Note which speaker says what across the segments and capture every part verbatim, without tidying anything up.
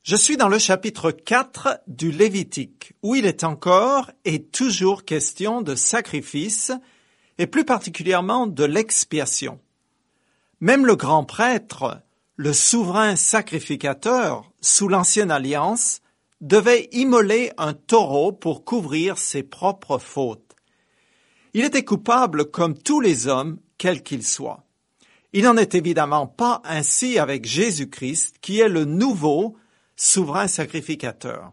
Speaker 1: Je suis dans le chapitre quatre du Lévitique, où il est encore et toujours question de sacrifice, et plus particulièrement de l'expiation. Même le grand prêtre, le souverain sacrificateur, sous l'ancienne alliance, devait immoler un taureau pour couvrir ses propres fautes. Il était coupable comme tous les hommes, quels qu'ils soient. Il n'en est évidemment pas ainsi avec Jésus-Christ, qui est le nouveau souverain sacrificateur.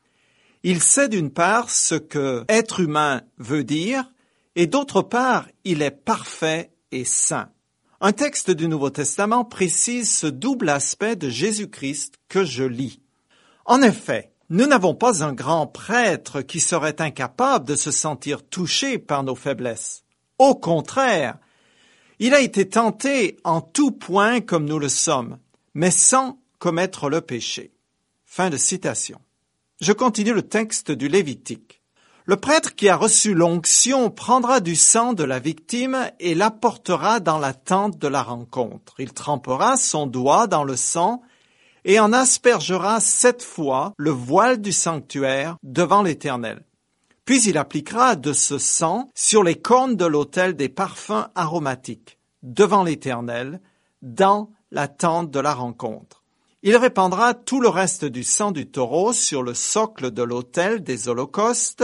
Speaker 1: Il sait d'une part ce que être humain veut dire, et d'autre part, il est parfait et saint. Un texte du Nouveau Testament précise ce double aspect de Jésus-Christ que je lis. En effet, nous n'avons pas un grand prêtre qui serait incapable de se sentir touché par nos faiblesses. Au contraire, il a été tenté en tout point comme nous le sommes, mais sans commettre le péché. Fin de citation. Je continue le texte du Lévitique. Le prêtre qui a reçu l'onction prendra du sang de la victime et l'apportera dans la tente de la rencontre. Il trempera son doigt dans le sang et en aspergera sept fois le voile du sanctuaire devant l'Éternel. Puis il appliquera de ce sang sur les cornes de l'autel des parfums aromatiques, devant l'Éternel, dans la tente de la rencontre. Il répandra tout le reste du sang du taureau sur le socle de l'autel des holocaustes,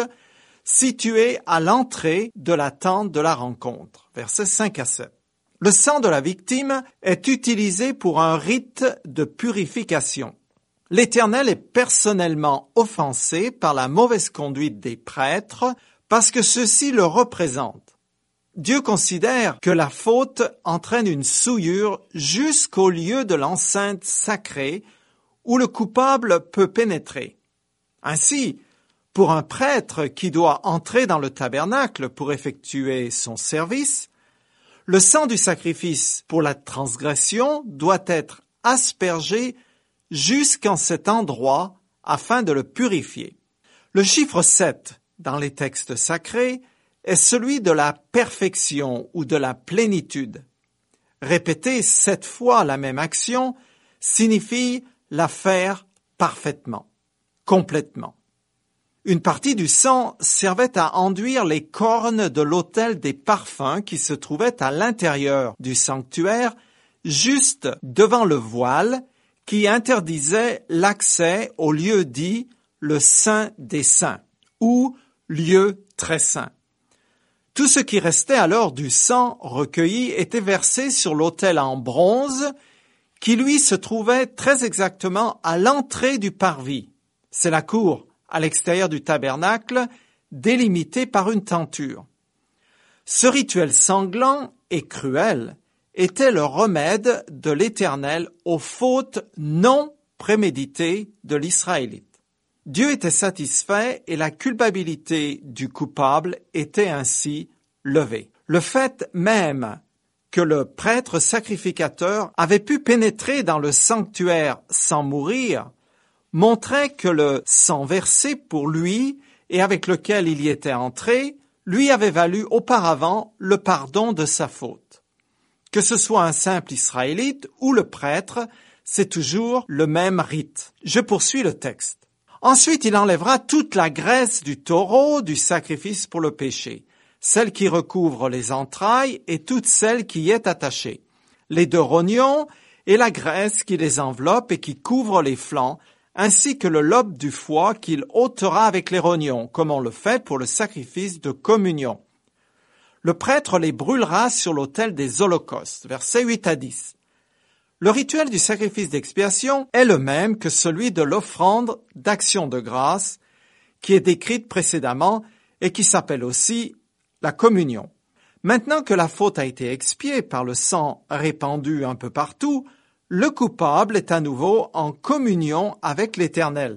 Speaker 1: situé à l'entrée de la tente de la rencontre. Versets cinq à sept. Le sang de la victime est utilisé pour un rite de purification. L'Éternel est personnellement offensé par la mauvaise conduite des prêtres parce que ceux-ci le représentent. Dieu considère que la faute entraîne une souillure jusqu'au lieu de l'enceinte sacrée où le coupable peut pénétrer. Ainsi, pour un prêtre qui doit entrer dans le tabernacle pour effectuer son service, le sang du sacrifice pour la transgression doit être aspergé jusqu'en cet endroit afin de le purifier. Le chiffre sept dans les textes sacrés est celui de la perfection ou de la plénitude. Répéter sept fois la même action signifie la faire parfaitement, complètement. Une partie du sang servait à enduire les cornes de l'autel des parfums qui se trouvait à l'intérieur du sanctuaire, juste devant le voile qui interdisait l'accès au lieu dit le Saint des Saints ou lieu très saint. Tout ce qui restait alors du sang recueilli était versé sur l'autel en bronze qui, lui, se trouvait très exactement à l'entrée du parvis. C'est la cour à l'extérieur du tabernacle, délimitée par une tenture. Ce rituel sanglant et cruel était le remède de l'Éternel aux fautes non préméditées de l'Israélite. Dieu était satisfait et la culpabilité du coupable était ainsi levée. Le fait même que le prêtre sacrificateur avait pu pénétrer dans le sanctuaire sans mourir montrait que le sang versé pour lui et avec lequel il y était entré lui avait valu auparavant le pardon de sa faute. Que ce soit un simple Israélite ou le prêtre, c'est toujours le même rite. Je poursuis le texte. Ensuite, il enlèvera toute la graisse du taureau du sacrifice pour le péché, celle qui recouvre les entrailles et toute celle qui y est attachée, les deux rognons et la graisse qui les enveloppe et qui couvre les flancs, ainsi que le lobe du foie qu'il ôtera avec les rognons, comme on le fait pour le sacrifice de communion. Le prêtre les brûlera sur l'autel des holocaustes, versets huit à dix. Le rituel du sacrifice d'expiation est le même que celui de l'offrande d'action de grâce qui est décrite précédemment et qui s'appelle aussi la communion. Maintenant que la faute a été expiée par le sang répandu un peu partout, le coupable est à nouveau en communion avec l'Éternel.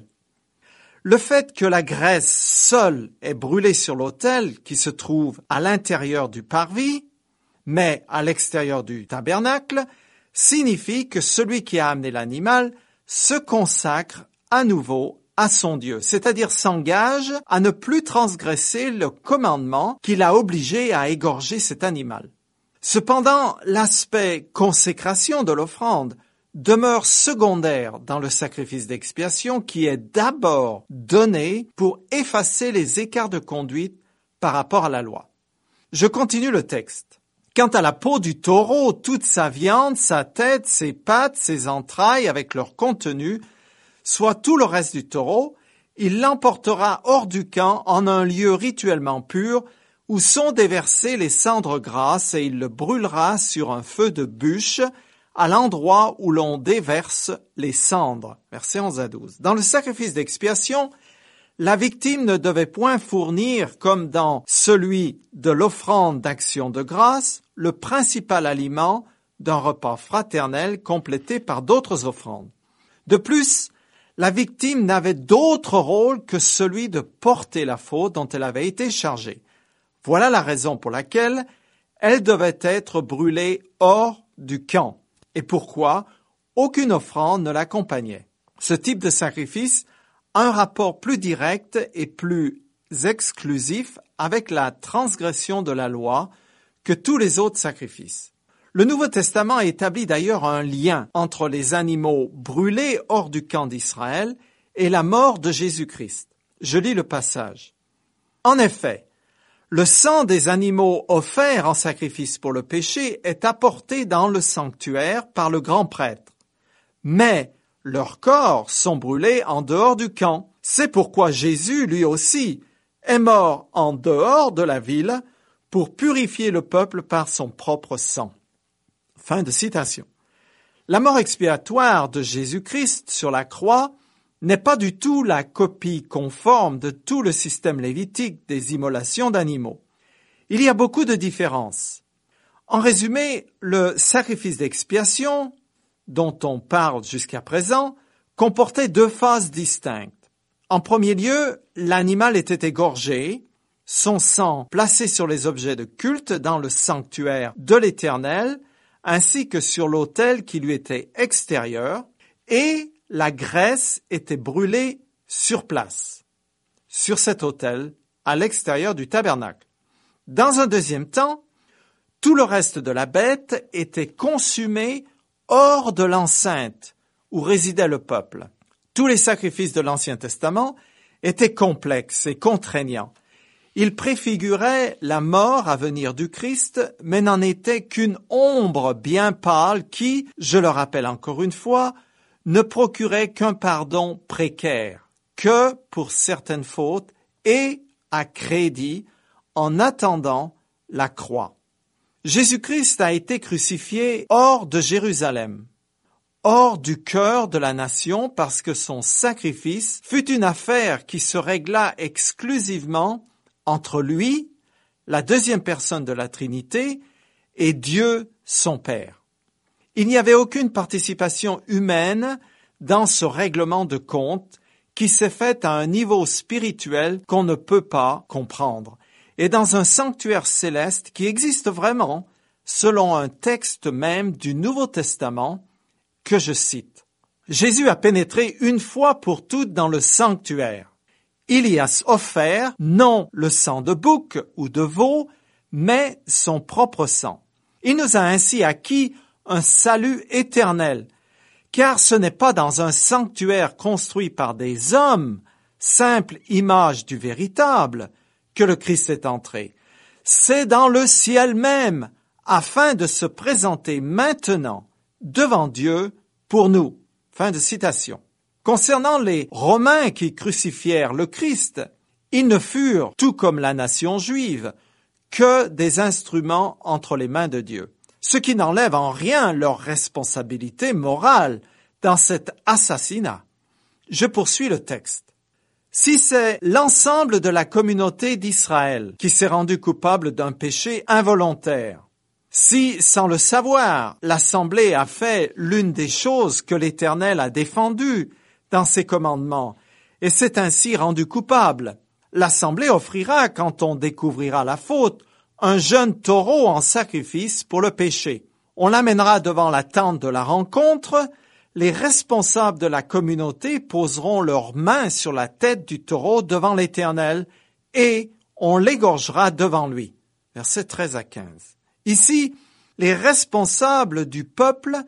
Speaker 1: Le fait que la graisse seule est brûlée sur l'autel qui se trouve à l'intérieur du parvis, mais à l'extérieur du tabernacle, signifie que celui qui a amené l'animal se consacre à nouveau à son Dieu, c'est-à-dire s'engage à ne plus transgresser le commandement qui l'a obligé à égorger cet animal. Cependant, l'aspect consécration de l'offrande demeure secondaire dans le sacrifice d'expiation qui est d'abord donné pour effacer les écarts de conduite par rapport à la loi. Je continue le texte. Quant à la peau du taureau, toute sa viande, sa tête, ses pattes, ses entrailles avec leur contenu, soit tout le reste du taureau, il l'emportera hors du camp en un lieu rituellement pur où sont déversées les cendres grasses et il le brûlera sur un feu de bûche à l'endroit où l'on déverse les cendres. Versets onze à douze. Dans le sacrifice d'expiation, la victime ne devait point fournir, comme dans celui de l'offrande d'action de grâce, le principal aliment d'un repas fraternel complété par d'autres offrandes. De plus, la victime n'avait d'autre rôle que celui de porter la faute dont elle avait été chargée. Voilà la raison pour laquelle elle devait être brûlée hors du camp et pourquoi aucune offrande ne l'accompagnait. Ce type de sacrifice a un rapport plus direct et plus exclusif avec la transgression de la loi que tous les autres sacrifices. Le Nouveau Testament établit d'ailleurs un lien entre les animaux brûlés hors du camp d'Israël et la mort de Jésus-Christ. Je lis le passage. En effet, le sang des animaux offerts en sacrifice pour le péché est apporté dans le sanctuaire par le grand prêtre. Mais leurs corps sont brûlés en dehors du camp. C'est pourquoi Jésus, lui aussi, est mort en dehors de la ville pour purifier le peuple par son propre sang. Fin de citation. La mort expiatoire de Jésus-Christ sur la croix n'est pas du tout la copie conforme de tout le système lévitique des immolations d'animaux. Il y a beaucoup de différences. En résumé, le sacrifice d'expiation, dont on parle jusqu'à présent, comportait deux phases distinctes. En premier lieu, l'animal était égorgé, son sang placé sur les objets de culte dans le sanctuaire de l'Éternel, ainsi que sur l'autel qui lui était extérieur, et la graisse était brûlée sur place, sur cet autel, à l'extérieur du tabernacle. Dans un deuxième temps, tout le reste de la bête était consumé hors de l'enceinte où résidait le peuple. Tous les sacrifices de l'Ancien Testament étaient complexes et contraignants. Ils préfiguraient la mort à venir du Christ, mais n'en étaient qu'une ombre bien pâle qui, je le rappelle encore une fois, ne procurait qu'un pardon précaire, que pour certaines fautes et à crédit en attendant la croix. Jésus-Christ a été crucifié hors de Jérusalem, hors du cœur de la nation parce que son sacrifice fut une affaire qui se régla exclusivement entre lui, la deuxième personne de la Trinité, et Dieu son Père. Il n'y avait aucune participation humaine dans ce règlement de compte qui s'est fait à un niveau spirituel qu'on ne peut pas comprendre, et dans un sanctuaire céleste qui existe vraiment, selon un texte même du Nouveau Testament, que je cite. Jésus a pénétré une fois pour toutes dans le sanctuaire. Il y a offert non le sang de bouc ou de veau, mais son propre sang. Il nous a ainsi acquis un salut éternel, car ce n'est pas dans un sanctuaire construit par des hommes, simple image du véritable, que le Christ est entré. C'est dans le ciel même, afin de se présenter maintenant devant Dieu pour nous. Fin de citation. Concernant les Romains qui crucifièrent le Christ, ils ne furent, tout comme la nation juive, que des instruments entre les mains de Dieu, ce qui n'enlève en rien leur responsabilité morale dans cet assassinat. Je poursuis le texte. Si c'est l'ensemble de la communauté d'Israël qui s'est rendu coupable d'un péché involontaire, si, sans le savoir, l'Assemblée a fait l'une des choses que l'Éternel a défendues dans ses commandements, et s'est ainsi rendu coupable, l'Assemblée offrira, quand on découvrira la faute, un jeune taureau en sacrifice pour le péché. On l'amènera devant la tente de la rencontre, les responsables de la communauté poseront leurs mains sur la tête du taureau devant l'Éternel, et on l'égorgera devant lui. Versets treize à quinze. Ici, les responsables du peuple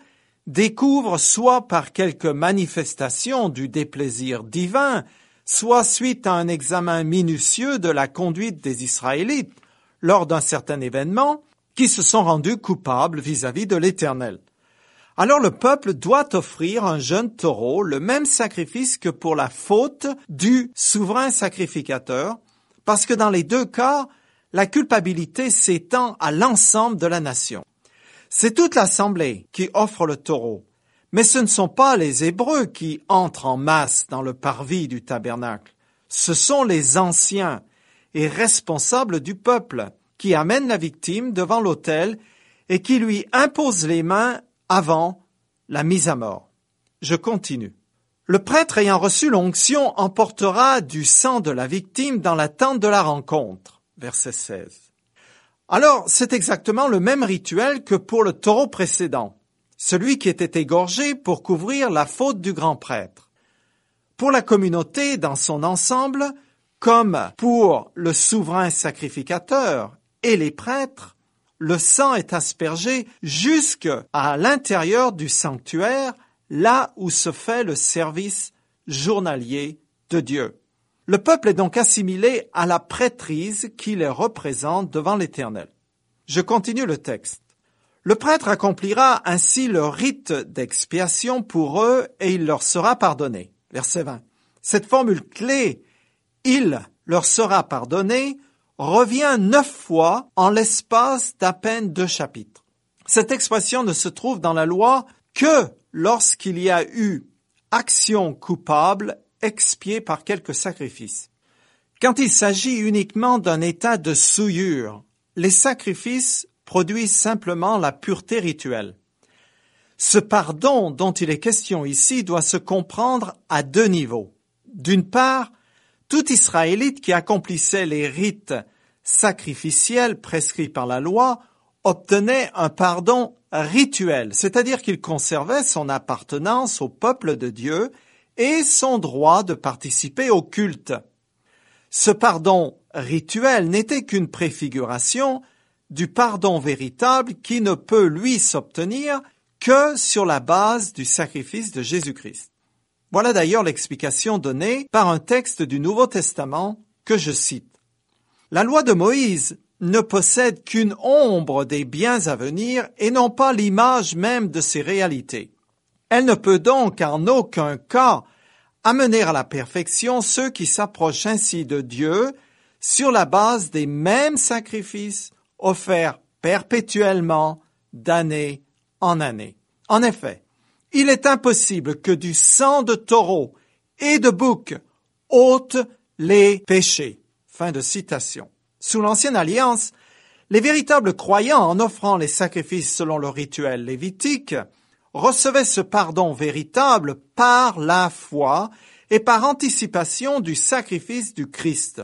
Speaker 1: découvre soit par quelque manifestation du déplaisir divin, soit suite à un examen minutieux de la conduite des Israélites lors d'un certain événement, qui se sont rendus coupables vis-à-vis de l'Éternel. Alors le peuple doit offrir un jeune taureau, le même sacrifice que pour la faute du souverain sacrificateur, parce que dans les deux cas, la culpabilité s'étend à l'ensemble de la nation. C'est toute l'assemblée qui offre le taureau, mais ce ne sont pas les Hébreux qui entrent en masse dans le parvis du tabernacle. Ce sont les anciens et responsables du peuple qui amènent la victime devant l'autel et qui lui imposent les mains avant la mise à mort. Je continue. Le prêtre ayant reçu l'onction emportera du sang de la victime dans la tente de la rencontre. Verset seize. Alors, c'est exactement le même rituel que pour le taureau précédent, celui qui était égorgé pour couvrir la faute du grand prêtre. Pour la communauté dans son ensemble, comme pour le souverain sacrificateur et les prêtres, le sang est aspergé jusqu'à l'intérieur du sanctuaire, là où se fait le service journalier de Dieu. Le peuple est donc assimilé à la prêtrise qui les représente devant l'Éternel. Je continue le texte. Le prêtre accomplira ainsi le rite d'expiation pour eux et il leur sera pardonné. Verset vingt. Cette formule clé, « il leur sera pardonné », revient neuf fois en l'espace d'à peine deux chapitres. Cette expression ne se trouve dans la loi que lorsqu'il y a eu action coupable expiée par quelque sacrifice. Quand il s'agit uniquement d'un état de souillure, les sacrifices produisent simplement la pureté rituelle. Ce pardon dont il est question ici doit se comprendre à deux niveaux. D'une part, tout Israélite qui accomplissait les rites sacrificiels prescrits par la loi obtenait un pardon rituel, c'est-à-dire qu'il conservait son appartenance au peuple de Dieu et son droit de participer au culte. Ce pardon rituel n'était qu'une préfiguration du pardon véritable qui ne peut, lui, s'obtenir que sur la base du sacrifice de Jésus-Christ. Voilà d'ailleurs l'explication donnée par un texte du Nouveau Testament que je cite. La loi de Moïse ne possède qu'une ombre des biens à venir et non pas l'image même de ces réalités. Elle ne peut donc en aucun cas amener à la perfection ceux qui s'approchent ainsi de Dieu sur la base des mêmes sacrifices offerts perpétuellement d'année en année. En effet, il est impossible que du sang de taureau et de bouc ôte les péchés. Fin de citation. Sous l'Ancienne Alliance, les véritables croyants, en offrant les sacrifices selon le rituel lévitique, recevaient ce pardon véritable par la foi et par anticipation du sacrifice du Christ.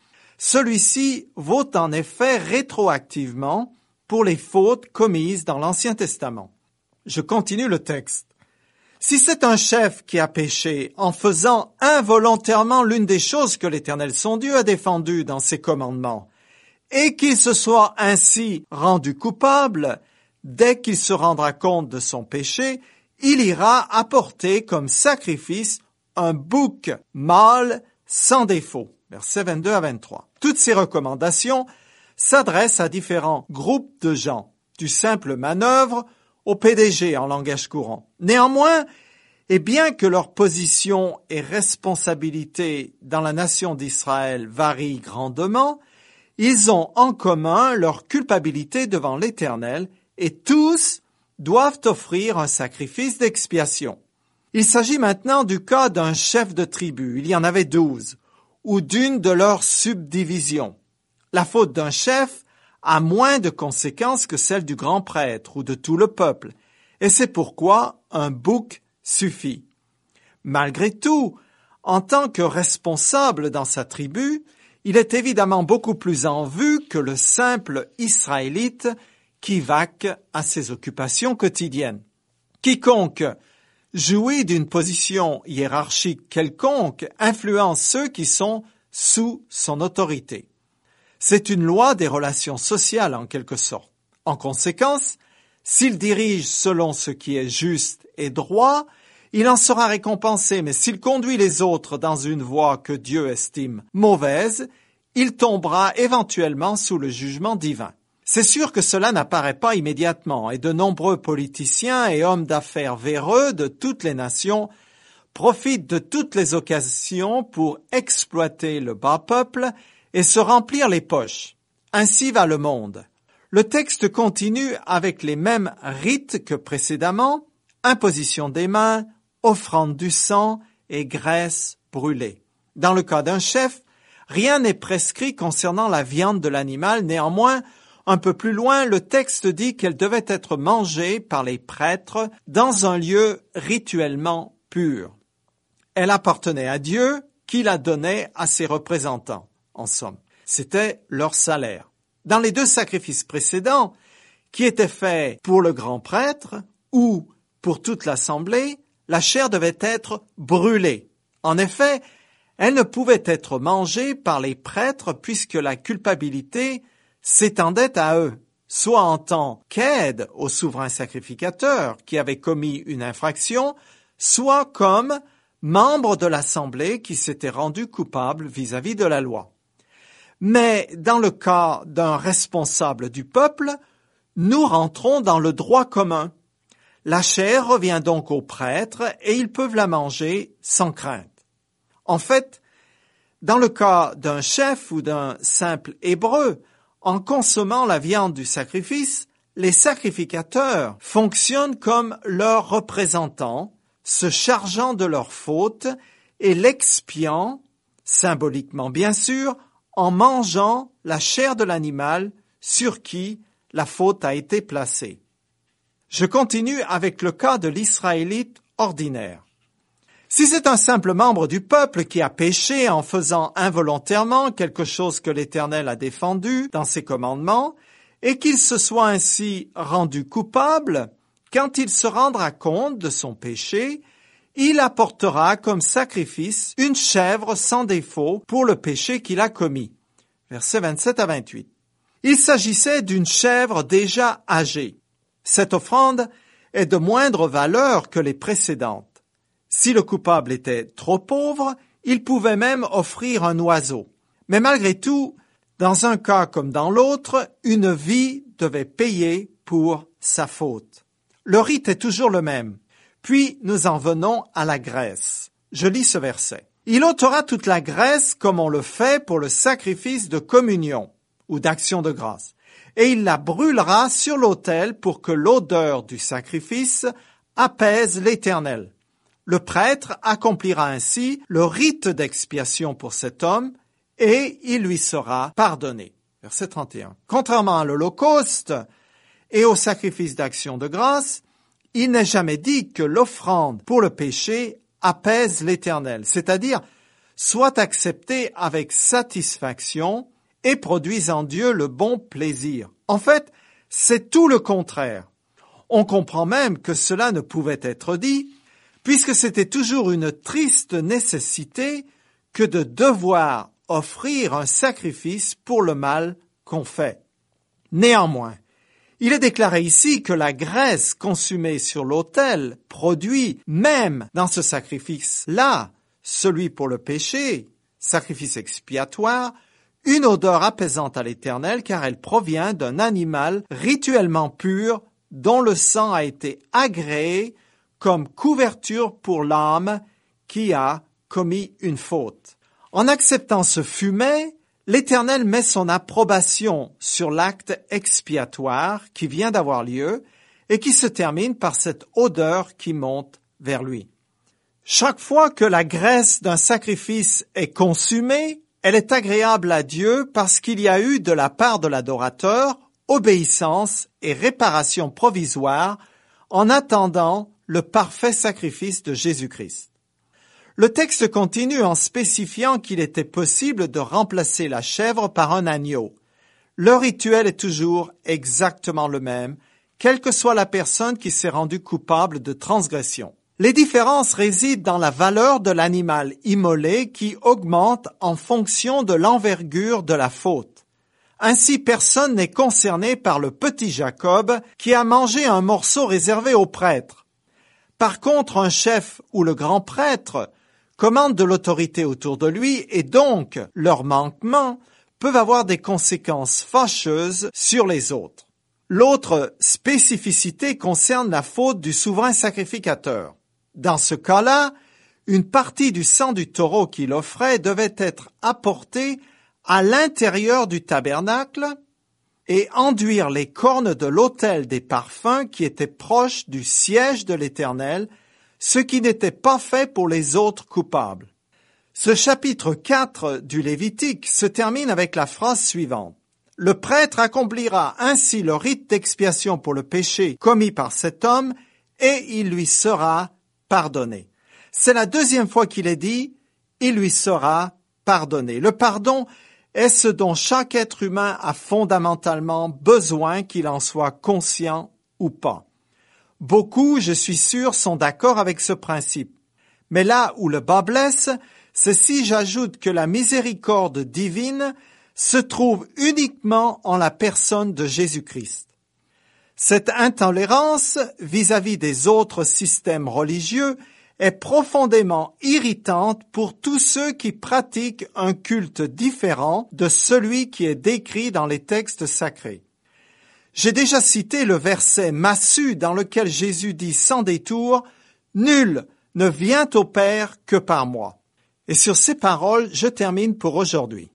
Speaker 1: Celui-ci vaut en effet rétroactivement pour les fautes commises dans l'Ancien Testament. Je continue le texte. Si c'est un chef qui a péché en faisant involontairement l'une des choses que l'Éternel son Dieu a défendues dans ses commandements, et qu'il se soit ainsi rendu coupable, dès qu'il se rendra compte de son péché, il ira apporter comme sacrifice un bouc mâle sans défaut. Versets vingt-deux à vingt-trois. Toutes ces recommandations s'adressent à différents groupes de gens, du simple manœuvre au P D G en langage courant. Néanmoins, et bien que leur position et responsabilité dans la nation d'Israël varient grandement, ils ont en commun leur culpabilité devant l'Éternel et tous doivent offrir un sacrifice d'expiation. Il s'agit maintenant du cas d'un chef de tribu, il y en avait douze, ou d'une de leurs subdivisions. La faute d'un chef a moins de conséquences que celle du grand prêtre ou de tout le peuple, et c'est pourquoi un bouc suffit. Malgré tout, en tant que responsable dans sa tribu, il est évidemment beaucoup plus en vue que le simple Israélite qui vaque à ses occupations quotidiennes. Quiconque jouit d'une position hiérarchique quelconque influence ceux qui sont sous son autorité. C'est une loi des relations sociales en quelque sorte. En conséquence, S'il dirige selon ce qui est juste et droit, il en sera récompensé, mais s'il conduit les autres dans une voie que Dieu estime mauvaise, il tombera éventuellement sous le jugement divin. C'est sûr que cela n'apparaît pas immédiatement, et de nombreux politiciens et hommes d'affaires véreux de toutes les nations profitent de toutes les occasions pour exploiter le bas peuple et se remplir les poches. Ainsi va le monde. Le texte continue avec les mêmes rites que précédemment, imposition des mains, offrande du sang et graisse brûlée. Dans le cas d'un chef, rien n'est prescrit concernant la viande de l'animal. Néanmoins, un peu plus loin, le texte dit qu'elle devait être mangée par les prêtres dans un lieu rituellement pur. Elle appartenait à Dieu qui la donnait à ses représentants, en somme. C'était leur salaire. Dans les deux sacrifices précédents, qui étaient faits pour le grand prêtre ou pour toute l'assemblée, la chair devait être brûlée. En effet, elle ne pouvait être mangée par les prêtres puisque la culpabilité s'étendait à eux, soit en tant qu'aide au souverain sacrificateur qui avait commis une infraction, soit comme membre de l'assemblée qui s'était rendu coupable vis-à-vis de la loi. Mais dans le cas d'un responsable du peuple, nous rentrons dans le droit commun. La chair revient donc aux prêtres et ils peuvent la manger sans crainte. En fait, dans le cas d'un chef ou d'un simple hébreu, en consommant la viande du sacrifice, les sacrificateurs fonctionnent comme leurs représentants, se chargeant de leurs fautes et l'expiant, symboliquement bien sûr, en mangeant la chair de l'animal sur qui la faute a été placée. Je continue avec le cas de l'Israélite ordinaire. Si c'est un simple membre du peuple qui a péché en faisant involontairement quelque chose que l'Éternel a défendu dans ses commandements, et qu'il se soit ainsi rendu coupable, quand il se rendra compte de son péché, il apportera comme sacrifice une chèvre sans défaut pour le péché qu'il a commis. Versets vingt-sept à vingt-huit. Il s'agissait d'une chèvre déjà âgée. Cette offrande est de moindre valeur que les précédentes. Si le coupable était trop pauvre, il pouvait même offrir un oiseau. Mais malgré tout, dans un cas comme dans l'autre, une vie devait payer pour sa faute. Le rite est toujours le même. Puis nous en venons à la graisse. Je lis ce verset. Il ôtera toute la graisse comme on le fait pour le sacrifice de communion ou d'action de grâce, et il la brûlera sur l'autel pour que l'odeur du sacrifice apaise l'Éternel. Le prêtre accomplira ainsi le rite d'expiation pour cet homme et il lui sera pardonné. Verset trente et un. Contrairement à l'Holocauste et au sacrifice d'action de grâce, il n'est jamais dit que l'offrande pour le péché apaise l'Éternel, c'est-à-dire soit acceptée avec satisfaction et produise en Dieu le bon plaisir. En fait, c'est tout le contraire. On comprend même que cela ne pouvait être dit, puisque c'était toujours une triste nécessité que de devoir offrir un sacrifice pour le mal qu'on fait. Néanmoins, il est déclaré ici que la graisse consumée sur l'autel produit, même dans ce sacrifice-là, celui pour le péché, sacrifice expiatoire, une odeur apaisante à l'Éternel, car elle provient d'un animal rituellement pur dont le sang a été agréé comme couverture pour l'âme qui a commis une faute. En acceptant ce fumet, l'Éternel met son approbation sur l'acte expiatoire qui vient d'avoir lieu et qui se termine par cette odeur qui monte vers lui. Chaque fois que la graisse d'un sacrifice est consumée, elle est agréable à Dieu parce qu'il y a eu de la part de l'adorateur obéissance et réparation provisoire en attendant le parfait sacrifice de Jésus-Christ. Le texte continue en spécifiant qu'il était possible de remplacer la chèvre par un agneau. Le rituel est toujours exactement le même, quelle que soit la personne qui s'est rendue coupable de transgression. Les différences résident dans la valeur de l'animal immolé qui augmente en fonction de l'envergure de la faute. Ainsi, personne n'est concerné par le petit Jacob qui a mangé un morceau réservé aux prêtres. Par contre, un chef ou le grand prêtre commande de l'autorité autour de lui et donc leurs manquements peuvent avoir des conséquences fâcheuses sur les autres. L'autre spécificité concerne la faute du souverain sacrificateur. Dans ce cas-là, une partie du sang du taureau qu'il offrait devait être apportée à l'intérieur du tabernacle et enduire les cornes de l'autel des parfums qui était proche du siège de l'Éternel, ce qui n'était pas fait pour les autres coupables. Ce chapitre quatre du Lévitique se termine avec la phrase suivante. Le prêtre accomplira ainsi le rite d'expiation pour le péché commis par cet homme et il lui sera pardonné. C'est la deuxième fois qu'il est dit, il lui sera pardonné. Le pardon est ce dont chaque être humain a fondamentalement besoin, qu'il en soit conscient ou pas. Beaucoup, je suis sûr, sont d'accord avec ce principe. Mais là où le bas blesse, c'est si j'ajoute que la miséricorde divine se trouve uniquement en la personne de Jésus-Christ. Cette intolérance vis-à-vis des autres systèmes religieux est profondément irritante pour tous ceux qui pratiquent un culte différent de celui qui est décrit dans les textes sacrés. J'ai déjà cité le verset Matthieu dans lequel Jésus dit sans détour « Nul ne vient au Père que par moi ». Et sur ces paroles, je termine pour aujourd'hui.